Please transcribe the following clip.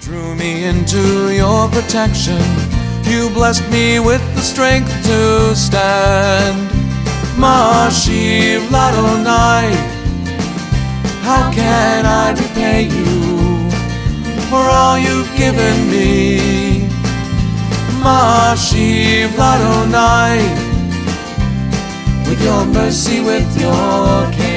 drew me into your protection. You blessed me with the strength to stand. Mashiv Ladonai, how can I repay you for all you've given me? Mashiv Ladonai, with your mercy, with your care.